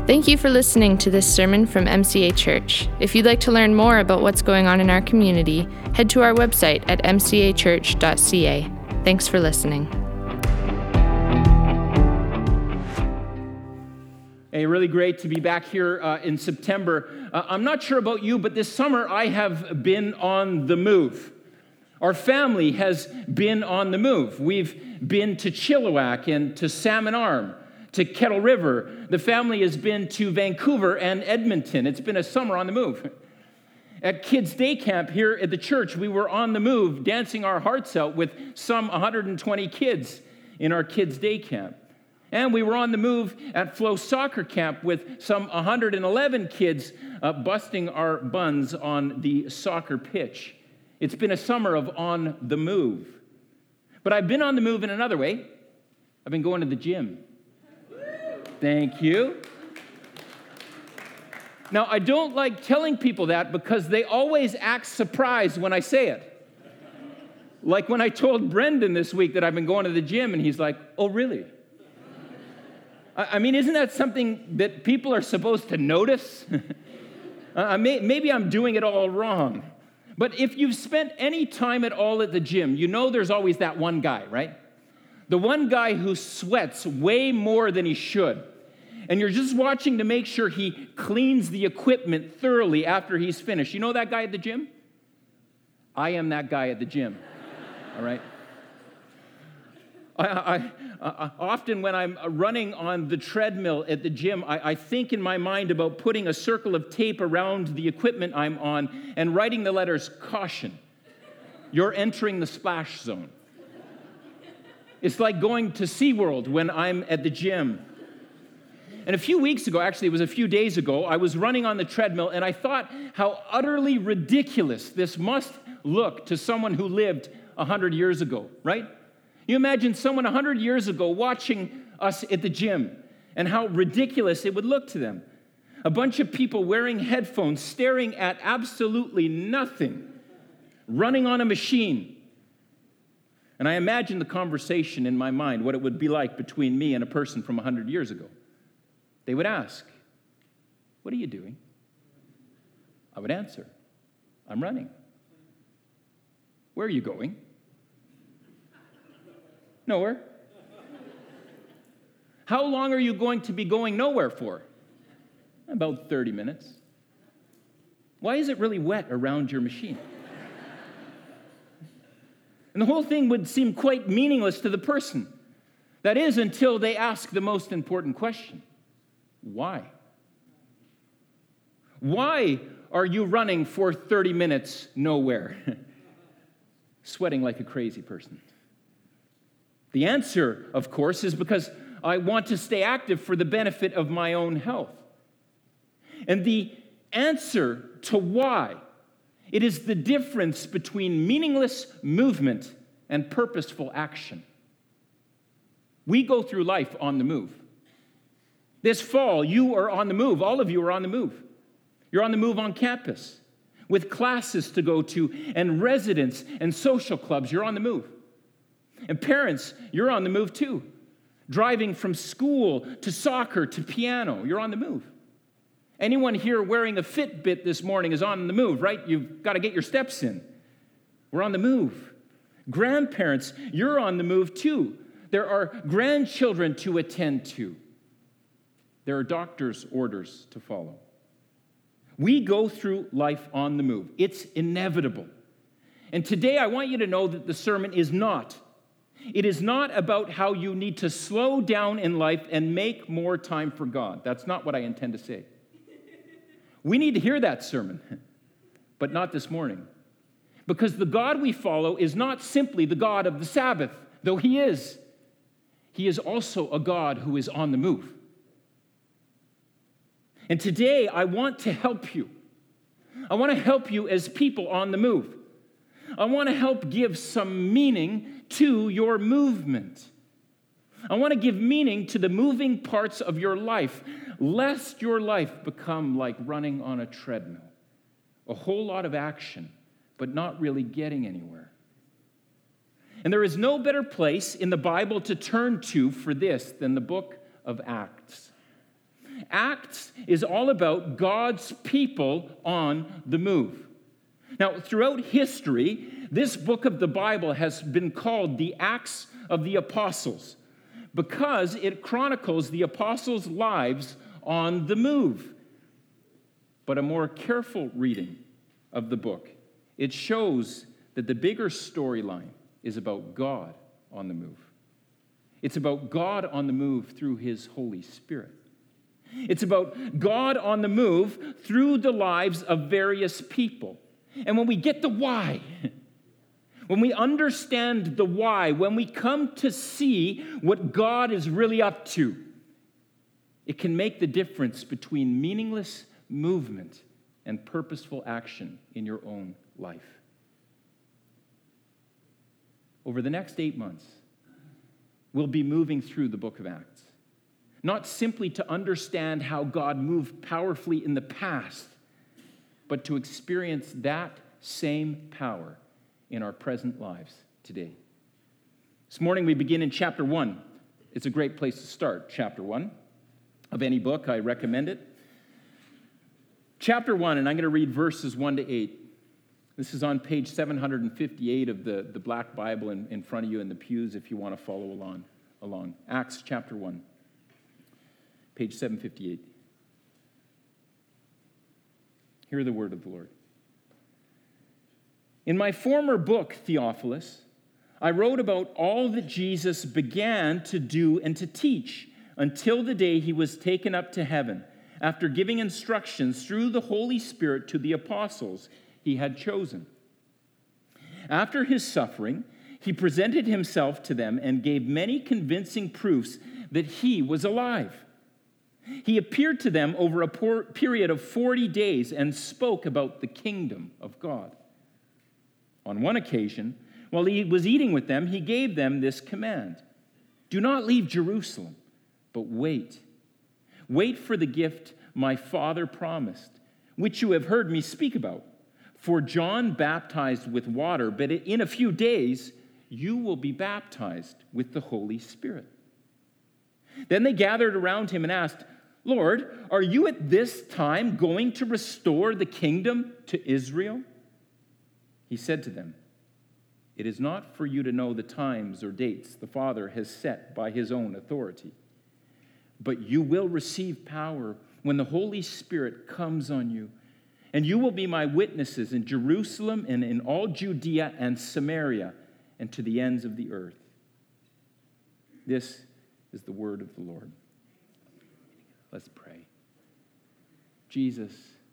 Thank you for listening to this sermon from MCA Church. If you'd like to learn more about what's going on in our community, head to our website at mcachurch.ca. Thanks for listening. Hey, really great to be back here in September. I'm not sure about you, but this summer I have been on the move. Our family has been on the move. We've been to Chilliwack and to Salmon Arm, to Kettle River. The family has been to Vancouver and Edmonton. It's been a summer on the move. At Kids Day Camp here at the church, we were on the move, dancing our hearts out with some 120 kids in our Kids Day Camp. And we were on the move at Flow Soccer Camp with some 111 kids busting our buns on the soccer pitch. It's been a summer of on the move. But I've been on the move in another way. I've been going to the gym. Thank you. Now, I don't like telling people that because they always act surprised when I say it. Like when I told Brendan this week that I've been going to the gym, and he's like, "Oh, really?" I mean, isn't that something that people are supposed to notice? Maybe I'm doing it all wrong. But if you've spent any time at all at the gym, you know there's always that one guy, right? The one guy who sweats way more than he should. And you're just watching to make sure he cleans the equipment thoroughly after he's finished. You know that guy at the gym? I am that guy at the gym, all right? I often when I'm running on the treadmill at the gym, I think in my mind about putting a circle of tape around the equipment I'm on and writing the letters, "Caution, you're entering the splash zone." It's like going to SeaWorld when I'm at the gym. And a few weeks ago, actually it was a few days ago, I was running on the treadmill and I thought how utterly ridiculous this must look to someone who lived 100 years ago, right? You imagine someone 100 years ago watching us at the gym and how ridiculous it would look to them. A bunch of people wearing headphones, staring at absolutely nothing, running on a machine. And I imagine the conversation in my mind, what it would be like between me and a person from 100 years ago. They would ask, "What are you doing?" I would answer, "I'm running." "Where are you going?" "Nowhere." "How long are you going to be going nowhere for?" "About 30 minutes." "Why is it really wet around your machine?" And the whole thing would seem quite meaningless to the person. That is, until they ask the most important question. Why? Why are you running for 30 minutes nowhere? Sweating like a crazy person. The answer, of course, is because I want to stay active for the benefit of my own health. And the answer to why, it is the difference between meaningless movement and purposeful action. We go through life on the move. This fall, you are on the move. All of you are on the move. You're on the move on campus with classes to go to and residence and social clubs. You're on the move. And parents, you're on the move too. Driving from school to soccer to piano, you're on the move. Anyone here wearing a Fitbit this morning is on the move, right? You've got to get your steps in. We're on the move. Grandparents, you're on the move too. There are grandchildren to attend to. There are doctor's orders to follow. We go through life on the move. It's inevitable. And today I want you to know that the sermon is not. It is not about how you need to slow down in life and make more time for God. That's not what I intend to say. We need to hear that sermon, but not this morning. Because the God we follow is not simply the God of the Sabbath, though He is. He is also a God who is on the move. And today, I want to help you. I want to help you as people on the move. I want to help give some meaning to your movement. I want to give meaning to the moving parts of your life, lest your life become like running on a treadmill. A whole lot of action, but not really getting anywhere. And there is no better place in the Bible to turn to for this than the book of Acts. Acts is all about God's people on the move. Now, throughout history, this book of the Bible has been called the Acts of the Apostles because it chronicles the apostles' lives on the move. But a more careful reading of the book, it shows that the bigger storyline is about God on the move. It's about God on the move through his Holy Spirit. It's about God on the move through the lives of various people. And when we get the why, when we understand the why, when we come to see what God is really up to, it can make the difference between meaningless movement and purposeful action in your own life. Over the next 8 months, we'll be moving through the book of Acts, not simply to understand how God moved powerfully in the past, but to experience that same power in our present lives today. This morning we begin in chapter 1. It's a great place to start, chapter 1 of any book. I recommend it. Chapter 1, and I'm going to read verses 1 to 8. This is on page 758 of the black Bible in front of you in the pews if you want to follow along. Acts chapter 1, page 758. Hear the word of the Lord. In my former book, Theophilus, I wrote about all that Jesus began to do and to teach until the day he was taken up to heaven, after giving instructions through the Holy Spirit to the apostles he had chosen. After his suffering, he presented himself to them and gave many convincing proofs that he was alive. He appeared to them over a period of 40 days and spoke about the kingdom of God. On one occasion, while he was eating with them, he gave them this command: do not leave Jerusalem, but wait. Wait for the gift my Father promised, which you have heard me speak about. For John baptized with water, but in a few days you will be baptized with the Holy Spirit. Then they gathered around him and asked, Lord, are you at this time going to restore the kingdom to Israel? He said to them, it is not for you to know the times or dates the Father has set by his own authority, but you will receive power when the Holy Spirit comes on you, and you will be my witnesses in Jerusalem and in all Judea and Samaria and to the ends of the earth. This is the word of the Lord. Let's pray. Jesus,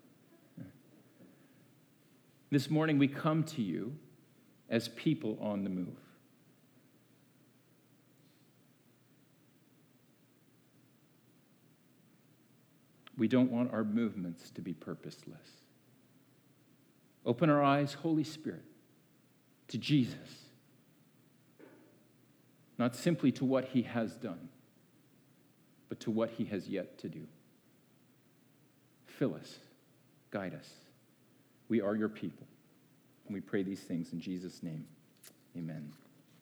this morning we come to you as people on the move. We don't want our movements to be purposeless. Open our eyes, Holy Spirit, to Jesus, not simply to what he has done, but to what he has yet to do. Fill us, guide us. We are your people, and we pray these things in Jesus' name. Amen.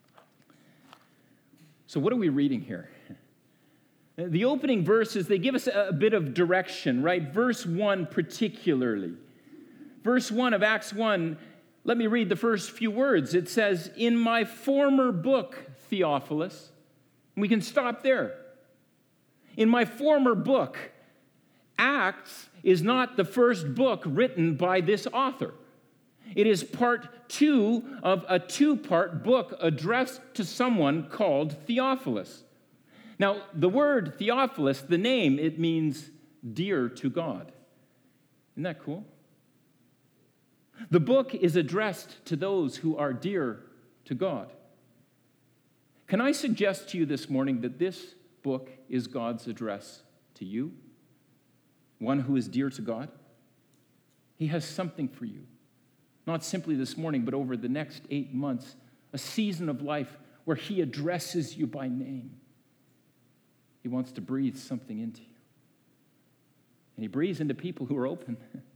So what are we reading here? The opening verses, they give us a bit of direction, right? Verse 1 particularly. Verse 1 of Acts 1, let me read the first few words. It says, in my former book, Theophilus. We can stop there. In my former book. Acts is not the first book written by this author. It is part 2 of a 2-part book addressed to someone called Theophilus. Now, the word Theophilus, the name, it means dear to God. Isn't that cool? The book is addressed to those who are dear to God. Can I suggest to you this morning that this book is God's address to you? One who is dear to God? He has something for you. Not simply this morning, but over the next 8 months, a season of life where he addresses you by name. He wants to breathe something into you. And he breathes into people who are open.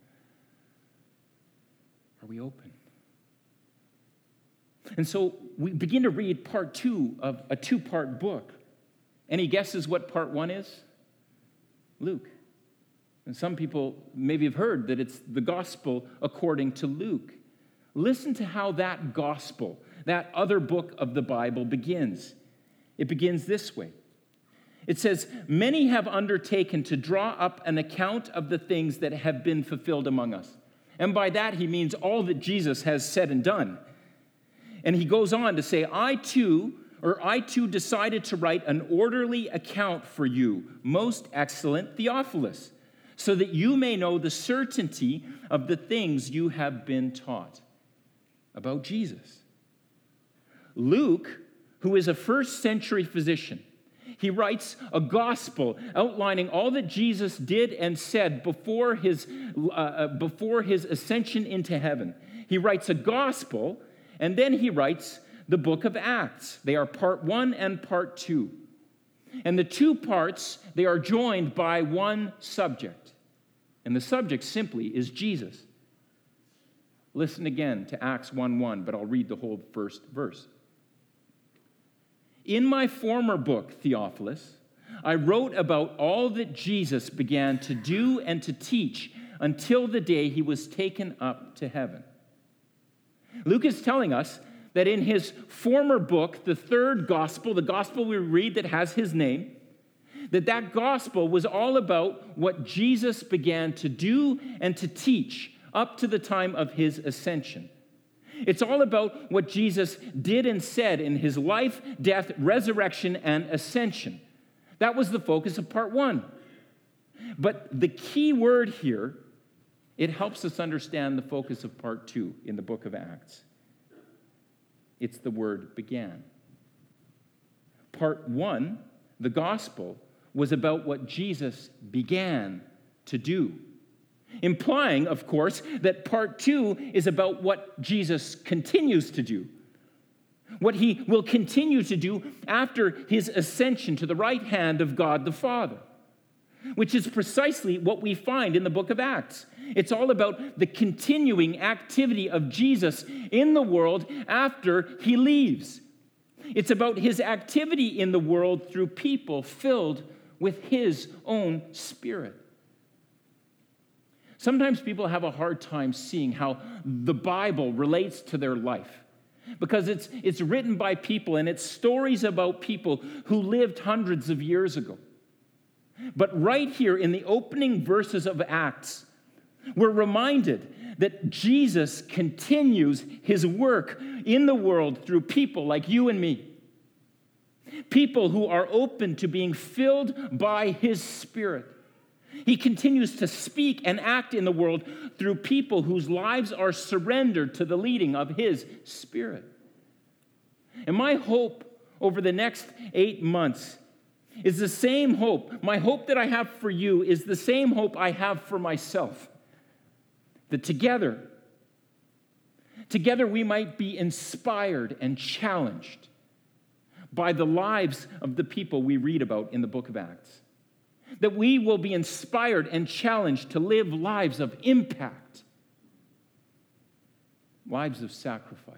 Are we open? And so we begin to read part 2 of a 2-part book. Any guesses what part 1 is? Luke. And some people maybe have heard that it's the gospel according to Luke. Listen to how that gospel, that other book of the Bible, begins. It begins this way. It says, "Many have undertaken to draw up an account of the things that have been fulfilled among us." And by that he means all that Jesus has said and done. And he goes on to say, I too decided to write an orderly account for you, most excellent Theophilus, so that you may know the certainty of the things you have been taught about Jesus. Luke, who is a first century physician, he writes a gospel outlining all that Jesus did and said before his ascension into heaven. He writes a gospel, and then he writes the book of Acts. They are part 1 and part 2. And the two parts, they are joined by one subject. And the subject simply is Jesus. Listen again to Acts 1:1, but I'll read the whole first verse. "In my former book, Theophilus, I wrote about all that Jesus began to do and to teach until the day he was taken up to heaven." Luke is telling us that in his former book, the third gospel, the gospel we read that has his name, that gospel was all about what Jesus began to do and to teach up to the time of his ascension. It's all about what Jesus did and said in his life, death, resurrection, and ascension. That was the focus of part 1. But the key word here, it helps us understand the focus of part 2 in the book of Acts. It's the word began. Part 1, the gospel, was about what Jesus began to do. Implying, of course, that part 2 is about what Jesus continues to do. What he will continue to do after his ascension to the right hand of God the Father, which is precisely what we find in the book of Acts. It's all about the continuing activity of Jesus in the world after he leaves. It's about his activity in the world through people filled with his own Spirit. Sometimes people have a hard time seeing how the Bible relates to their life because it's written by people and it's stories about people who lived hundreds of years ago. But right here in the opening verses of Acts, we're reminded that Jesus continues his work in the world through people like you and me. People who are open to being filled by his Spirit. He continues to speak and act in the world through people whose lives are surrendered to the leading of his Spirit. And my hope over the next 8 months is the same hope. My hope that I have for you is the same hope I have for myself. That together we might be inspired and challenged by the lives of the people we read about in the book of Acts. That we will be inspired and challenged to live lives of impact, lives of sacrifice,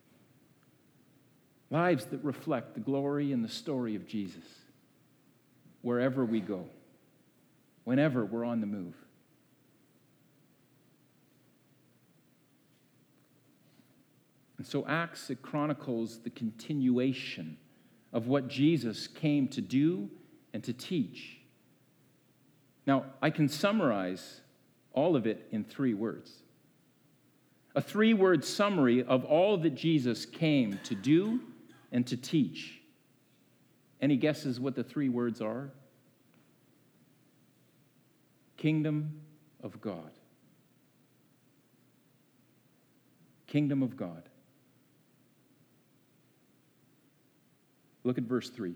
lives that reflect the glory and the story of Jesus wherever we go, whenever we're on the move. And so Acts, it chronicles the continuation of what Jesus came to do and to teach. Now, I can summarize all of it in 3 words. A 3-word summary of all that Jesus came to do and to teach. Any guesses what the 3 words are? Kingdom of God. Kingdom of God. Look at verse 3.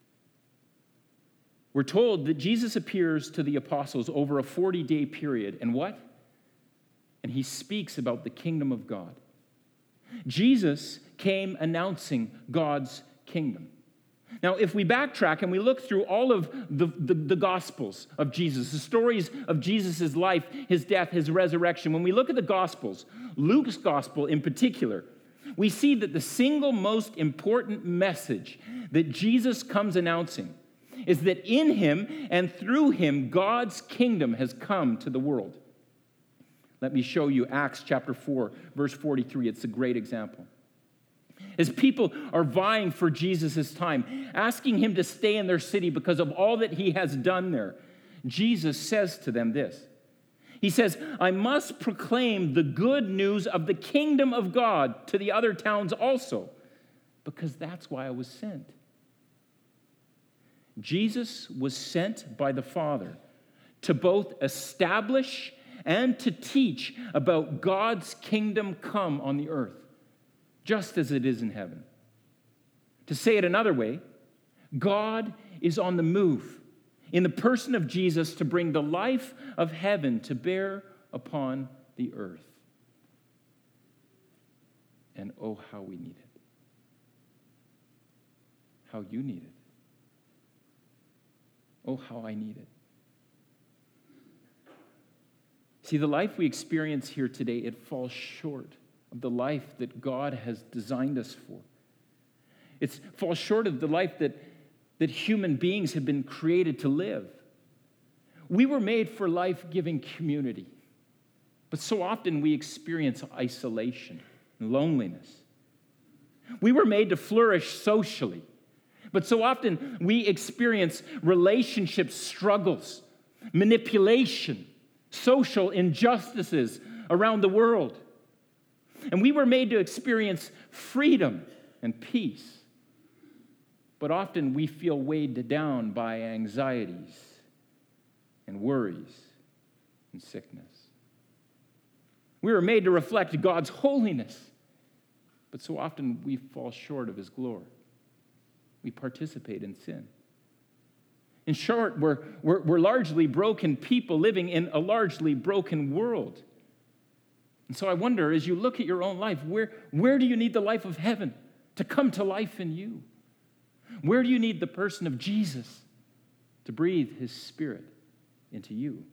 We're told that Jesus appears to the apostles over a 40-day period. And what? And he speaks about the kingdom of God. Jesus came announcing God's kingdom. Now, if we backtrack and we look through all of the Gospels of Jesus, the stories of Jesus' life, his death, his resurrection, when we look at the Gospels, Luke's Gospel in particular, we see that the single most important message that Jesus comes announcing is that in him and through him, God's kingdom has come to the world. Let me show you Acts chapter 4, verse 43. It's a great example. As people are vying for Jesus' time, asking him to stay in their city because of all that he has done there, Jesus says to them this. He says, I must proclaim the good news of the kingdom of God to the other towns also, because that's why I was sent. Jesus was sent by the Father to both establish and to teach about God's kingdom come on the earth, just as it is in heaven. To say it another way, God is on the move in the person of Jesus to bring the life of heaven to bear upon the earth. And oh, how we need it. How you need it. Oh, how I need it. See, the life we experience here today, it falls short of the life that God has designed us for. It falls short of the life that human beings have been created to live. We were made for life-giving community, but so often we experience isolation and loneliness. We were made to flourish socially, but so often we experience relationship struggles, manipulation, social injustices around the world. And we were made to experience freedom and peace. But often we feel weighed down by anxieties and worries and sickness. We were made to reflect God's holiness, but so often we fall short of his glory. We participate in sin. In short, we're largely broken people living in a largely broken world. And so I wonder, as you look at your own life, where do you need the life of heaven to come to life in you? Where do you need the person of Jesus to breathe his Spirit into you?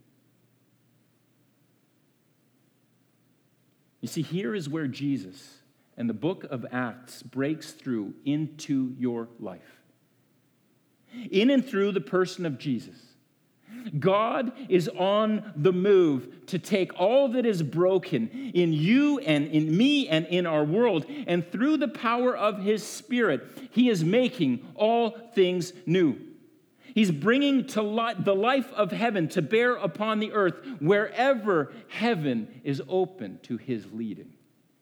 You see, here is where Jesus and the book of Acts breaks through into your life. In and through the person of Jesus, God is on the move to take all that is broken in you and in me and in our world, and through the power of his Spirit, he is making all things new. He's bringing to the life of heaven to bear upon the earth wherever heaven is open to his leading.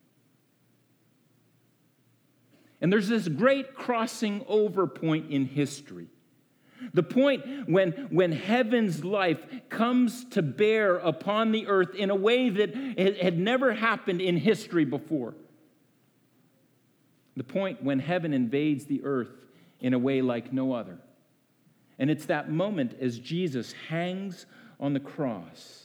And there's this great crossing over point in history. The point when heaven's life comes to bear upon the earth in a way that had never happened in history before. The point when heaven invades the earth in a way like no other. And it's that moment as Jesus hangs on the cross.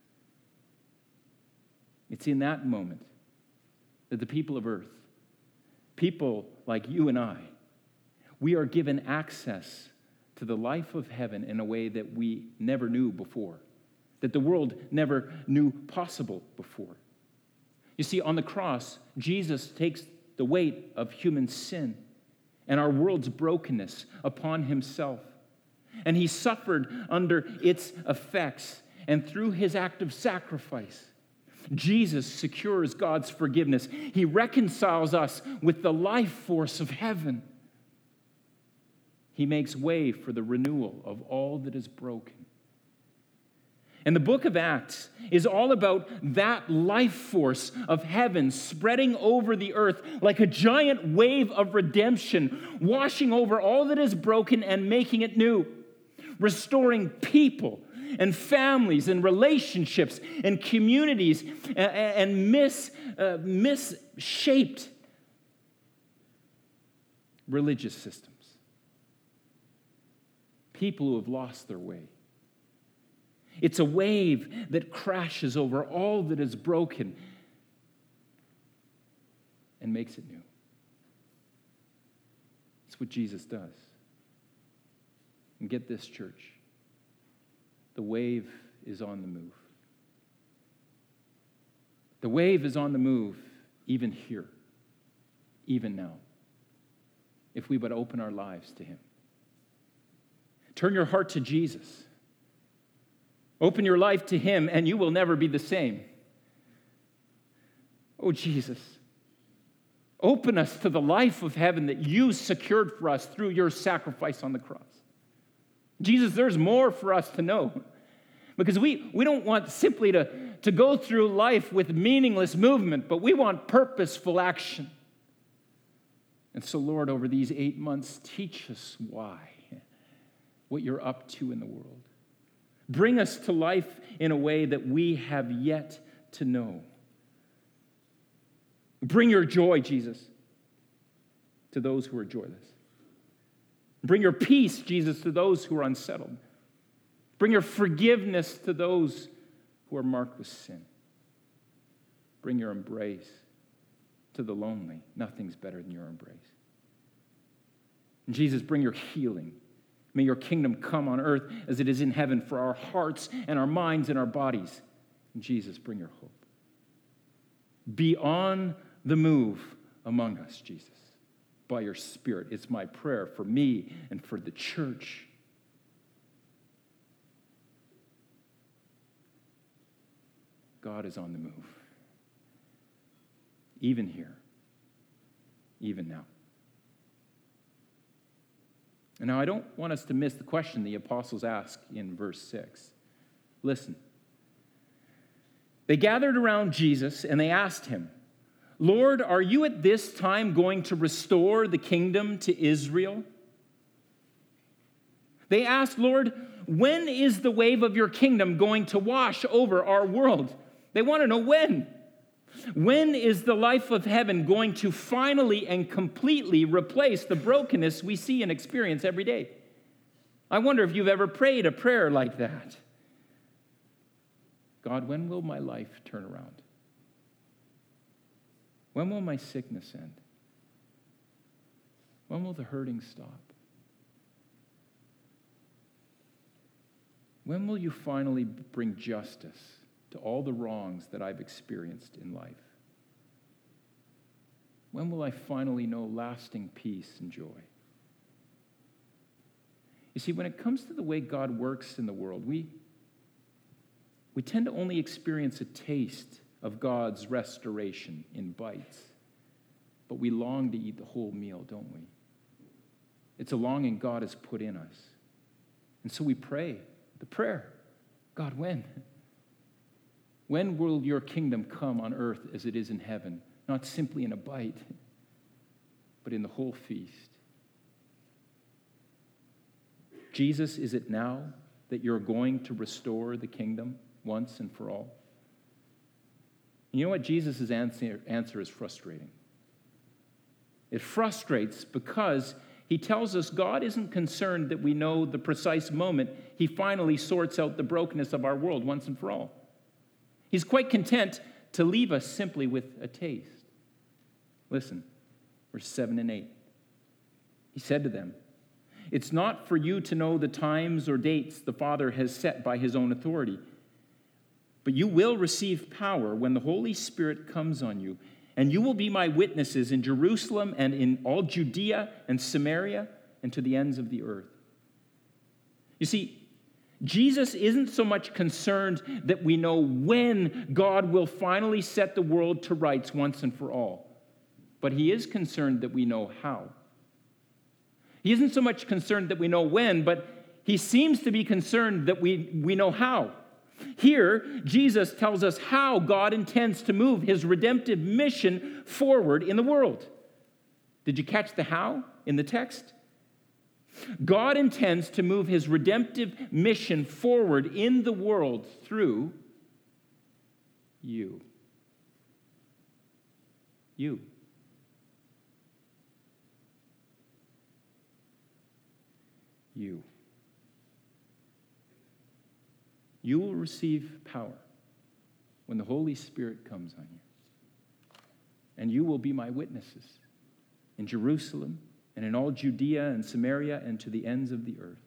It's in that moment that the people of earth, people like you and I, we are given access to the life of heaven in a way that we never knew before, that the world never knew possible before. You see, on the cross, Jesus takes the weight of human sin and our world's brokenness upon himself. And he suffered under its effects. And through his act of sacrifice, Jesus secures God's forgiveness. He reconciles us with the life force of heaven. He makes way for the renewal of all that is broken. And the book of Acts is all about that life force of heaven spreading over the earth like a giant wave of redemption, washing over all that is broken and making it new, restoring people and families and relationships and communities and misshaped religious systems. People who have lost their way. It's a wave that crashes over all that is broken and makes it new. It's what Jesus does. And get this, church. The wave is on the move. The wave is on the move even here, even now, if we but open our lives to him. Turn your heart to Jesus. Open your life to him, and you will never be the same. Oh, Jesus, open us to the life of heaven that you secured for us through your sacrifice on the cross. Jesus, there's more for us to know. Because we don't want simply to go through life with meaningless movement, but we want purposeful action. And so, Lord, over these 8 months, teach us why, what you're up to in the world. Bring us to life in a way that we have yet to know. Bring your joy, Jesus, to those who are joyless. Bring your peace, Jesus, to those who are unsettled. Bring your forgiveness to those who are marked with sin. Bring your embrace to the lonely. Nothing's better than your embrace. And Jesus, bring your healing. May your kingdom come on earth as it is in heaven for our hearts and our minds and our bodies. And Jesus, bring your hope. Be on the move among us, Jesus, by your Spirit. It's my prayer for me and for the church. God is on the move. Even here. Even now. And now I don't want us to miss the question the apostles ask in verse 6. Listen. They gathered around Jesus and they asked him, Lord, are you at this time going to restore the kingdom to Israel? They asked, Lord, when is the wave of your kingdom going to wash over our world? They want to know when. When is the life of heaven going to finally and completely replace the brokenness we see and experience every day? I wonder if you've ever prayed a prayer like that. God, when will my life turn around? When will my sickness end? When will the hurting stop? When will you finally bring justice to all the wrongs that I've experienced in life? When will I finally know lasting peace and joy? You see, when it comes to the way God works in the world, we tend to only experience a taste of God's restoration in bites. But we long to eat the whole meal, don't we? It's a longing God has put in us. And so we pray the prayer, God, when? When will your kingdom come on earth as it is in heaven? Not simply in a bite, but in the whole feast. Jesus, is it now that you're going to restore the kingdom once and for all? You know what? Jesus' answer is frustrating. It frustrates because he tells us God isn't concerned that we know the precise moment he finally sorts out the brokenness of our world once and for all. He's quite content to leave us simply with a taste. Listen, verse 7 and 8. He said to them, it's not for you to know the times or dates the Father has set by his own authority, but you will receive power when the Holy Spirit comes on you, and you will be my witnesses in Jerusalem and in all Judea and Samaria and to the ends of the earth. You see, Jesus isn't so much concerned that we know when God will finally set the world to rights once and for all, but he is concerned that we know how. He isn't so much concerned that we know when, but he seems to be concerned that we know how. Here, Jesus tells us how God intends to move his redemptive mission forward in the world. Did you catch the how in the text? God intends to move his redemptive mission forward in the world through you. You. You. You will receive power when the Holy Spirit comes on you. And you will be my witnesses in Jerusalem and in all Judea and Samaria and to the ends of the earth.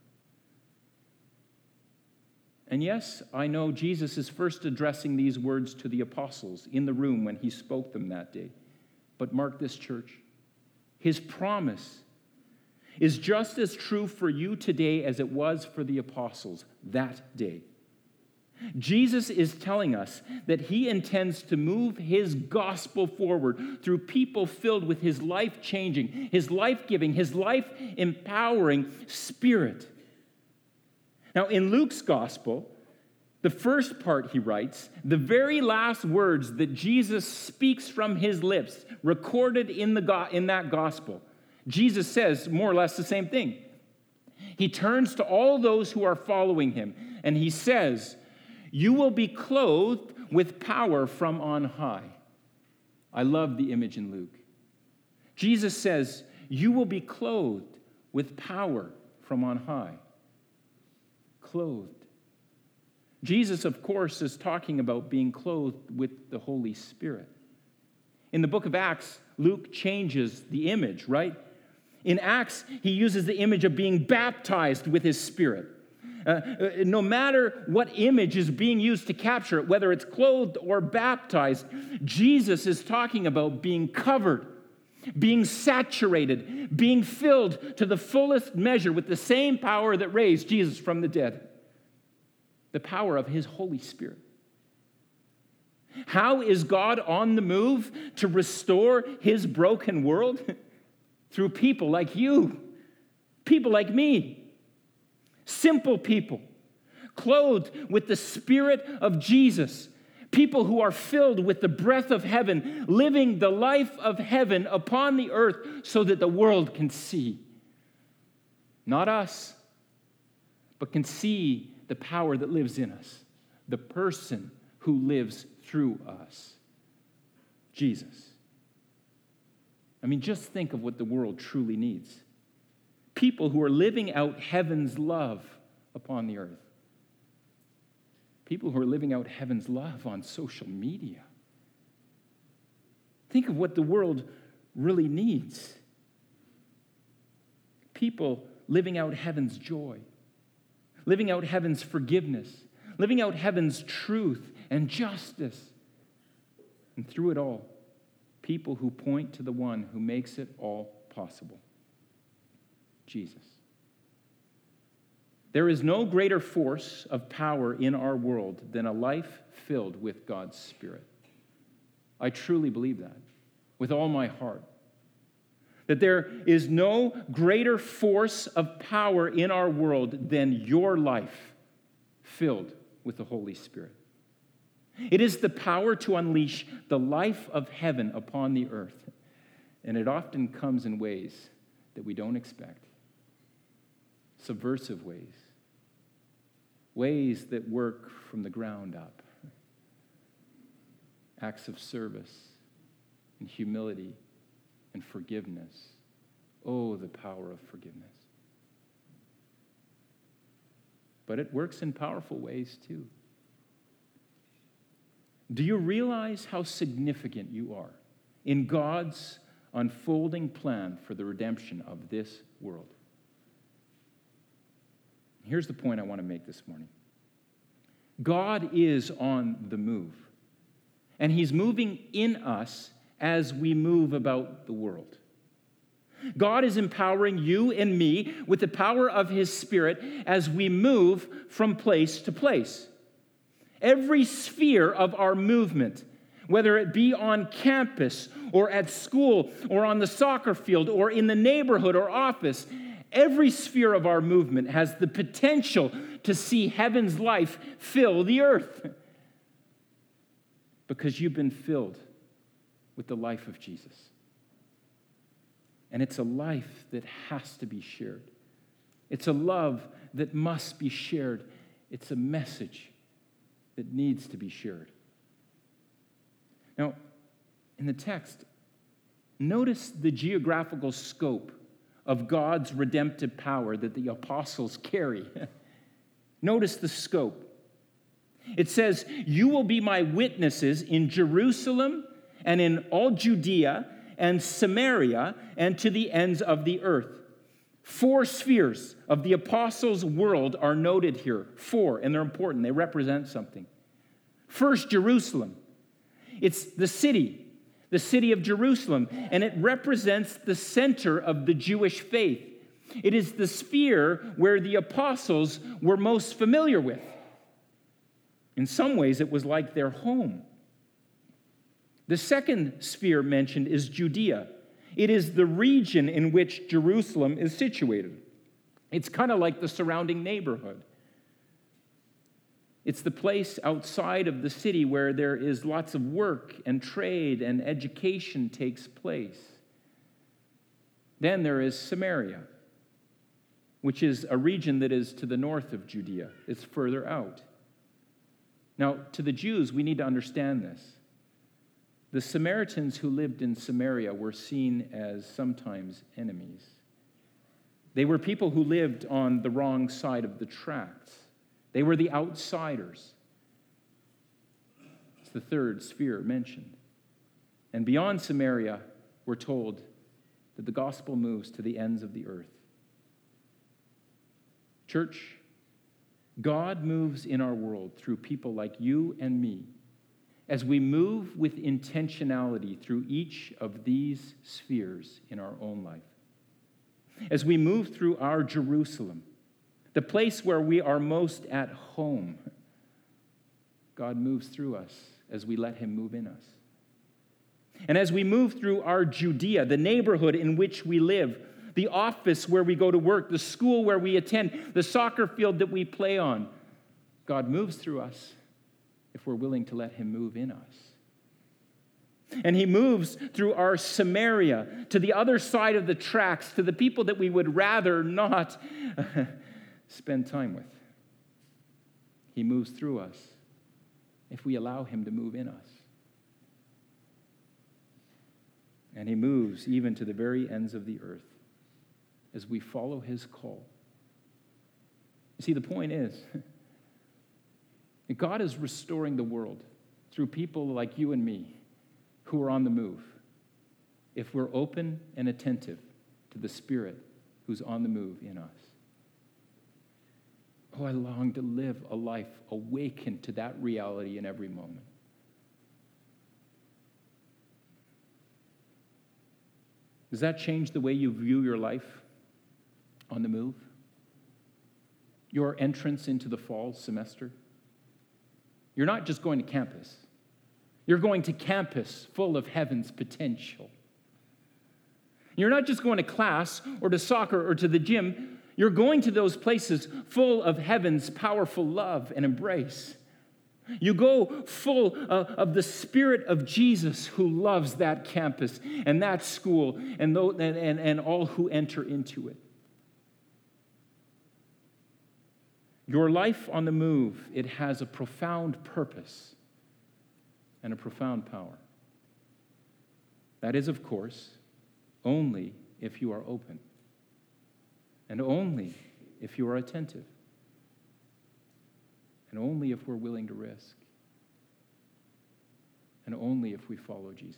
And yes, I know Jesus is first addressing these words to the apostles in the room when he spoke them that day. But mark this, church. His promise is just as true for you today as it was for the apostles that day. Jesus is telling us that he intends to move his gospel forward through people filled with his life-changing, his life-giving, his life-empowering Spirit. Now, in Luke's gospel, the first part he writes, the very last words that Jesus speaks from his lips, recorded in that gospel, Jesus says more or less the same thing. He turns to all those who are following him, and he says, "You will be clothed with power from on high." I love the image in Luke. Jesus says, "You will be clothed with power from on high." Clothed. Jesus, of course, is talking about being clothed with the Holy Spirit. In the book of Acts, Luke changes the image, right? In Acts, he uses the image of being baptized with his Spirit. No matter what image is being used to capture it, whether it's clothed or baptized, Jesus is talking about being covered, being saturated, being filled to the fullest measure with the same power that raised Jesus from the dead, the power of his Holy Spirit. How is God on the move to restore his broken world? Through people like you, people like me, simple people, clothed with the Spirit of Jesus, people who are filled with the breath of heaven, living the life of heaven upon the earth so that the world can see. Not us, but can see the power that lives in us, the person who lives through us, Jesus. I mean, just think of what the world truly needs. People who are living out heaven's love upon the earth. People who are living out heaven's love on social media. Think of what the world really needs. People living out heaven's joy, living out heaven's forgiveness, living out heaven's truth and justice. And through it all, people who point to the one who makes it all possible, Jesus. There is no greater force of power in our world than a life filled with God's Spirit. I truly believe that with all my heart. That there is no greater force of power in our world than your life filled with the Holy Spirit. It is the power to unleash the life of heaven upon the earth. And it often comes in ways that we don't expect. Subversive ways. Ways that work from the ground up. Acts of service and humility and forgiveness. Oh, the power of forgiveness. But it works in powerful ways too. Do you realize how significant you are in God's unfolding plan for the redemption of this world? Here's the point I want to make this morning. God is on the move, and he's moving in us as we move about the world. God is empowering you and me with the power of his Spirit as we move from place to place. Every sphere of our movement, whether it be on campus or at school or on the soccer field or in the neighborhood or office, every sphere of our movement has the potential to see heaven's life fill the earth. Because you've been filled with the life of Jesus. And it's a life that has to be shared. It's a love that must be shared. It's a message that needs to be shared. Now, in the text, notice the geographical scope of God's redemptive power that the apostles carry. Notice the scope. It says, "You will be my witnesses in Jerusalem and in all Judea and Samaria and to the ends of the earth." 4 spheres of the apostles' world are noted here. 4, and they're important. They represent something. First, Jerusalem. It's the city of Jerusalem, and it represents the center of the Jewish faith. It is the sphere where the apostles were most familiar with. In some ways, it was like their home. The second sphere mentioned is Judea. It is the region in which Jerusalem is situated. It's kind of like the surrounding neighborhood. It's the place outside of the city where there is lots of work and trade and education takes place. Then there is Samaria, which is a region that is to the north of Judea. It's further out. Now, to the Jews, we need to understand this. The Samaritans who lived in Samaria were seen as sometimes enemies. They were people who lived on the wrong side of the tracks. They were the outsiders. It's the third sphere mentioned. And beyond Samaria, we're told that the gospel moves to the ends of the earth. Church, God moves in our world through people like you and me as we move with intentionality through each of these spheres in our own life. As we move through our Jerusalem, the place where we are most at home, God moves through us as we let him move in us. And as we move through our Judea, the neighborhood in which we live, the office where we go to work, the school where we attend, the soccer field that we play on, God moves through us if we're willing to let him move in us. And he moves through our Samaria to the other side of the tracks, to the people that we would rather not spend time with. He moves through us if we allow him to move in us. And he moves even to the very ends of the earth as we follow his call. You see, the point is, God is restoring the world through people like you and me who are on the move, if we're open and attentive to the Spirit who's on the move in us. Oh, I long to live a life awakened to that reality in every moment. Does that change the way you view your life on the move? Your entrance into the fall semester? You're not just going to campus. You're going to campus full of heaven's potential. You're not just going to class or to soccer or to the gym. You're going to those places full of heaven's powerful love and embrace. You go full of the Spirit of Jesus who loves that campus and that school and all who enter into it. Your life on the move, it has a profound purpose and a profound power. That is, of course, only if you are open and only if you are attentive and only if we're willing to risk and only if we follow Jesus.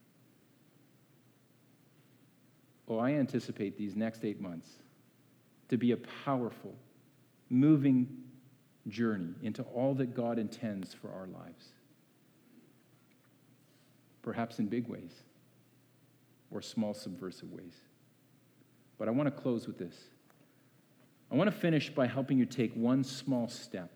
Oh, I anticipate these next 8 months to be a powerful, moving journey into all that God intends for our lives. Perhaps in big ways or small subversive ways. But I want to close with this. I want to finish by helping you take one small step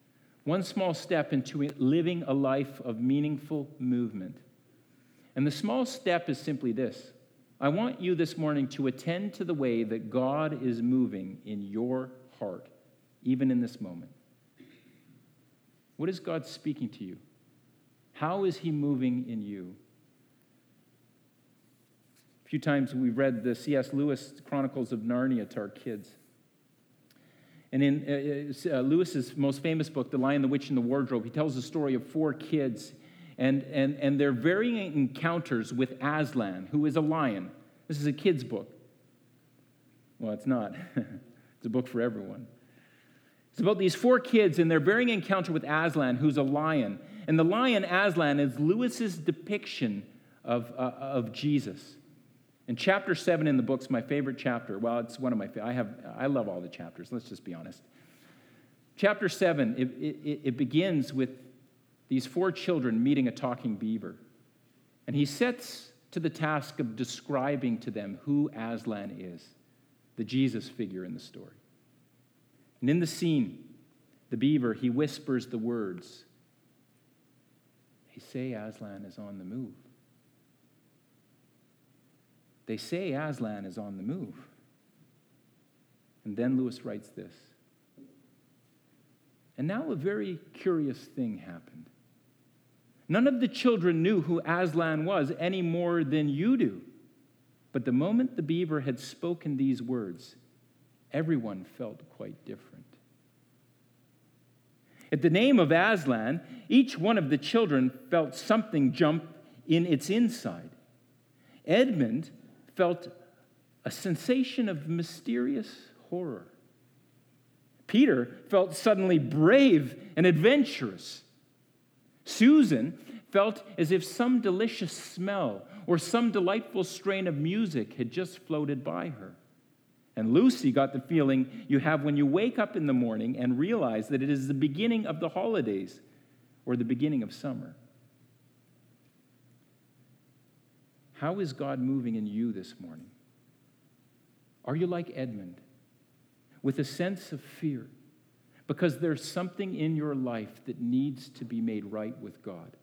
into living a life of meaningful movement. And the small step is simply this. I want you this morning to attend to the way that God is moving in your heart, even in this moment. What is God speaking to you? How is he moving in you? A few times we've read the C.S. Lewis Chronicles of Narnia to our kids. And in Lewis's most famous book, The Lion, the Witch, and the Wardrobe, he tells the story of 4 kids and their varying encounters with Aslan, who is a lion. This is a kid's book. Well, it's not. It's a book for everyone. It's about these 4 kids and their varying encounter with Aslan, who's a lion. And the lion, Aslan, is Lewis's depiction of Jesus. And chapter 7 in the book's my favorite chapter. Well, it's one of my favorite. I love all the chapters. Let's just be honest. Chapter 7, it begins with these 4 children meeting a talking beaver. And he sets to the task of describing to them who Aslan is. the Jesus figure in the story. And in the scene, the beaver, he whispers the words, "They say Aslan is on the move. They say Aslan is on the move." And then Lewis writes this. And now a very curious thing happened. None of the children knew who Aslan was any more than you do. But the moment the beaver had spoken these words, everyone felt quite different. At the name of Aslan, each one of the children felt something jump in its inside. Edmund felt a sensation of mysterious horror. Peter felt suddenly brave and adventurous. Susan felt as if some delicious smell or some delightful strain of music had just floated by her. And Lucy got the feeling you have when you wake up in the morning and realize that it is the beginning of the holidays or the beginning of summer. How is God moving in you this morning? Are you like Edmund, with a sense of fear because there's something in your life that needs to be made right with God?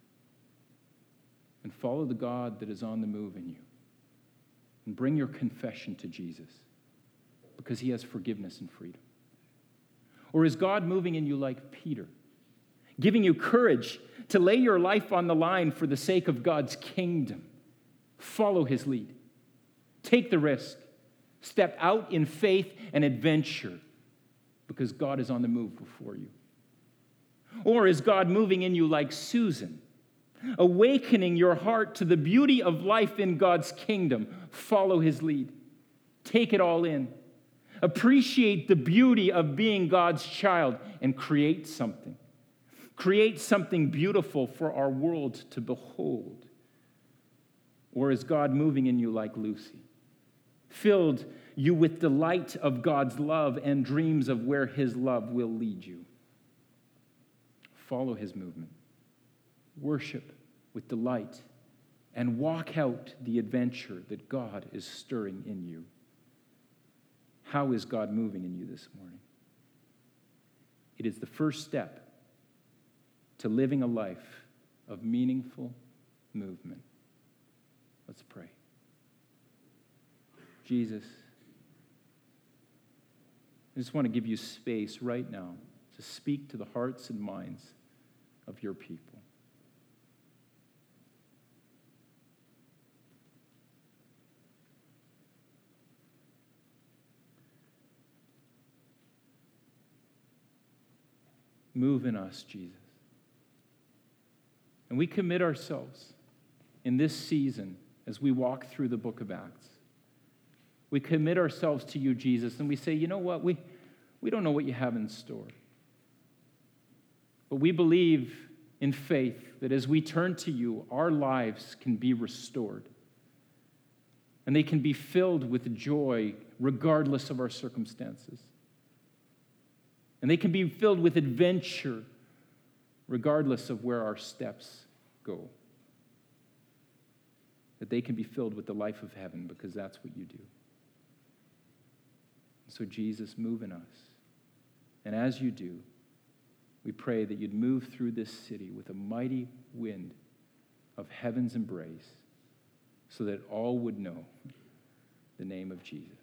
And follow the God that is on the move in you. And bring your confession to Jesus because he has forgiveness and freedom. Or is God moving in you like Peter, giving you courage to lay your life on the line for the sake of God's kingdom? Follow his lead. Take the risk. Step out in faith and adventure because God is on the move before you. Or is God moving in you like Susan, awakening your heart to the beauty of life in God's kingdom? Follow his lead. Take it all in. Appreciate the beauty of being God's child and create something. Create something beautiful for our world to behold. Or is God moving in you like Lucy, filled you with delight of God's love and dreams of where his love will lead you? Follow his movement. Worship with delight and walk out the adventure that God is stirring in you. How is God moving in you this morning? It is the first step to living a life of meaningful movement. Let's pray. Jesus, I just want to give you space right now to speak to the hearts and minds of your people. Move in us, Jesus. And we commit ourselves in this season as we walk through the book of Acts. We commit ourselves to you, Jesus, and we say, you know what? We don't know what you have in store. But we believe in faith that as we turn to you, our lives can be restored. And they can be filled with joy regardless of our circumstances. And they can be filled with adventure regardless of where our steps go. That they can be filled with the life of heaven because that's what you do. So Jesus, move in us. And as you do, we pray that you'd move through this city with a mighty wind of heaven's embrace so that all would know the name of Jesus.